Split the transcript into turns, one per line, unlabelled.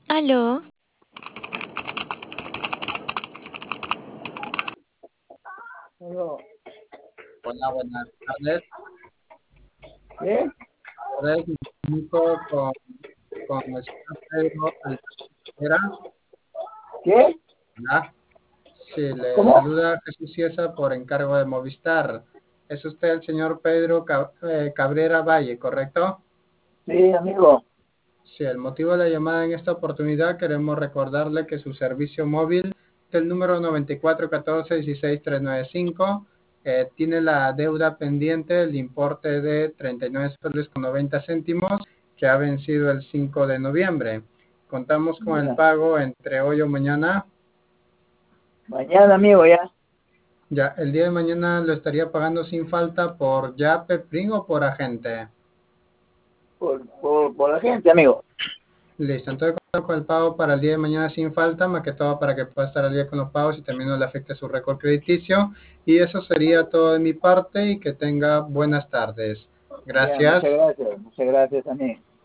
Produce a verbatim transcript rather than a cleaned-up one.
Aló,
Aló.
Hola, buenas tardes.
¿Qué?
Tardes, me comunico con, con el señor Pedro Alcántara.
¿Qué?
Hola. Sí, le
¿Cómo?
saluda Jesús Ciesa por encargo de Movistar. Es usted el señor Pedro Ca- eh, Cabrera Valle, ¿correcto?
Sí, amigo.
Sí, el motivo de la llamada en esta oportunidad queremos recordarle que su servicio móvil del número noventa y cuatro catorce dieciséis trescientos noventa y cinco eh, tiene la deuda pendiente, el importe de treinta y nueve soles con noventa céntimos que ha vencido el cinco de noviembre. Contamos con el
Ya.
pago entre hoy o mañana.
Mañana, amigo, ya.
Ya, el día de mañana lo estaría pagando sin falta por Yape, Pring o por agente.
Por, por, por la gente, amigo.
Listo, entonces con el pago para el día de mañana sin falta, más que todo para que pueda estar al día con los pagos y también no le afecte su récord crediticio. Y eso sería todo de mi parte y que tenga buenas tardes.
Ya, muchas
Gracias.
gracias. Muchas gracias también.